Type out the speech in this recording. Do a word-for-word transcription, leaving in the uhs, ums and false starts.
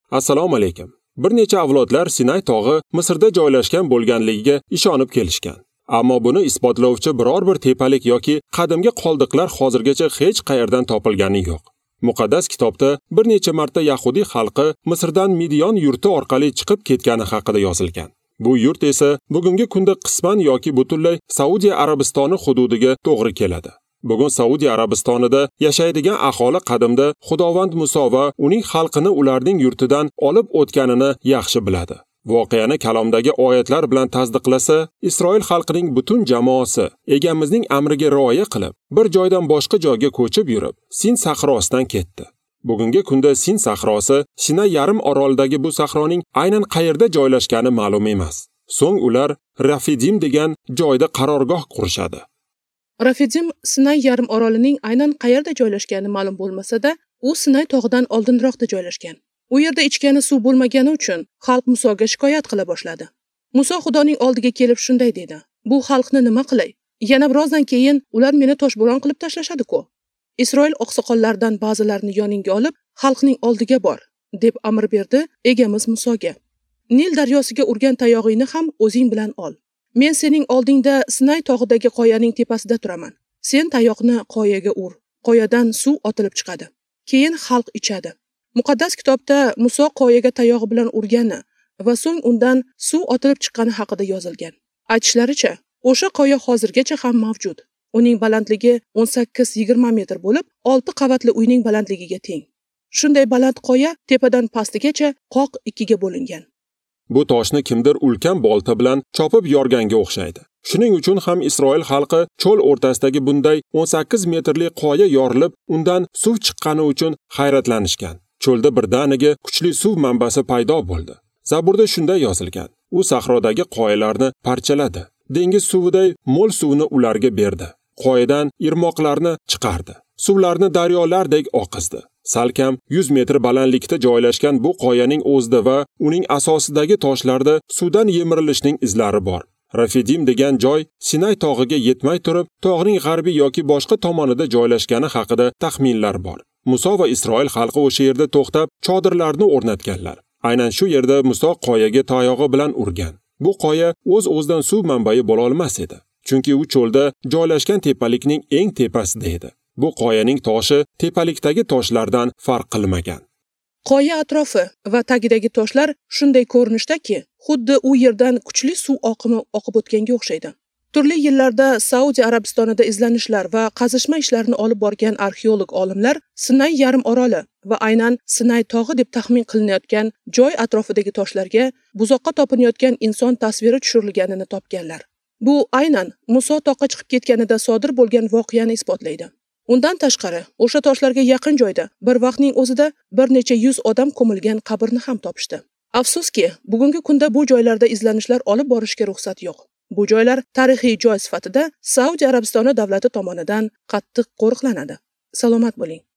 Assalomu alaykum. Bir necha avlodlar Sinay tog'i Misrda joylashgan bo'lganligiga ishonib kelishgan. Ammo buni isbotlovchi biror bir tepalik yoki qadimgi qoldiqlar hozirgacha hech qayerdan topilgani yo'q. Muqaddas kitobda bir necha marta Yahudiy xalqi Misrdan Midiyon yurti orqali chiqib ketgani haqida yozilgan. Bu yurt esa bugungi kunda qisman yoki butunlay Saudiya Arabistoni hududiga to'g'ri keladi. Bugun Saudiya Arabistonida yashaydigan aholi qadimda Xudovand Muso va uning xalqini ularning yurtidan olib o'tganini yaxshi biladi. Voqeani kalomdagi oyatlar bilan tasdiqlasa, Isroil xalqining butun jamoasi egamizning amriga rioya qilib, bir joydan boshqa joyga ko'chib yurib, Sin sahrosidan ketdi. Bugungi kunda Sin sahrosi Sinay yarim orolidagi bu sahroning aynan qayerda joylashgani ma'lum emas. So'ng ular Rafidim degan joyda qarorgoh qurishadi. Rafidim Sinay yarim orolining aynan qayerda joylashgani ma'lum bo'lmasa-da, u Sinay tog'idan oldinroqda joylashgan. U yerda ichgani suv bo'lmagani uchun xalq Musoga shikoyat qila boshladi. Muso Xudoning oldiga kelib shunday dedi: "Bu xalqni nima qilay? Yana birozdan keyin ular meni toshbo'ron qilib tashlashadi-ku. Isroil oqsoqollaridan ba'zilarini yoningga olib, xalqning oldiga bor", deb amr berdi egamiz Musoga. "Nil daryosiga urgan tayog'ingni ham o'zing bilan ol. Men sening oldingda Sinay tog'idagi qoyaning tepasida turaman. Sen tayoqni qoyaga ur. Qoyadan suv otilib chiqadi. Keyin xalq ichadi." Muqaddas kitobda Muso qoyaga tayog'i bilan urgani va so'ng undan suv otilib chiqqani haqida yozilgan. Aytishlaricha, o'sha qoya hozirgacha ham mavjud. Uning balandligi o'n sakkiz yigirma metr bo'lib, olti qavatli uyning balandligiga teng. Shunday baland qoya tepadan pastigacha qoq ikkiga bo'lingan. Bu toshni kimdir ulkan bolta bilan chopib yorganga o'xshaydi. Shuning uchun ham Isroil xalqi cho'l o'rtasidagi bunday o'n sakkiz metrli qoya yorilib, undan suv chiqqani uchun hayratlanishgan. Cho'lda birdaniga kuchli suv manbasi paydo bo'ldi. Zaburda shunday yozilgan: "U sahrodagi qoyalarni parchaladi. Dengiz suviday mo'l suvni ularga berdi. Qoyadan irmoqlarni chiqardi. Suvlarni daryolardek oqizdi." Salkam yuz metr balandlikda joylashgan bu qoyaning o'zida va uning asosidagi toshlarda suvdan yemirilishning izlari bor. Rafidim degan joy Sinay tog'iga yetmay turib, tog'ning g'arbiy yoki boshqa tomonida joylashgani haqida taxminlar bor. Muso va Isroil xalqi o'sha yerda to'xtab, chodirlarni o'rnatganlar. Aynan shu yerda Muso qoyaga tayog'i bilan urgan. Bu qoya o'z-o'zidan suv manbai bo'la olmas edi, chunki u cho'lda joylashgan tepalikning eng tepasida edi. Bu qoyaning toshi tepalikdagi toshlardan farq qilmagan. Qoya atrofi va tagidagi toshlar shunday ko'rinishdaki, xuddi u yerdan kuchli suv oqimi oqib o'tganga o'xshaydi. Turli yillarda Saudiya Arabistonida izlanishlar va qazishma ishlarini olib borgan arxeolog olimlar Sinay yarim oroli va aynan Sinay tog'i deb taxmin qilinayotgan joy atrofidagi toshlarga buzoqqa topinayotgan inson tasviri tushirilganini topganlar. Bu aynan Muso toqqa chiqib ketganida sodir bo'lgan voqeani isbotlaydi. Undan tashqari, o'sha toshlarga yaqin joyda bir vaqtning o'zida bir necha yuz odam ko'milgan qabrni ham topishdi. Afsuski, bugungi kunda bu joylarda izlanishlar olib borishga ruxsat yo'q. Bu joylar tarixiy joy sifatida Saudiya Arabistoni davlati tomonidan qattiq qo'riqlanadi. Salomat bo'ling.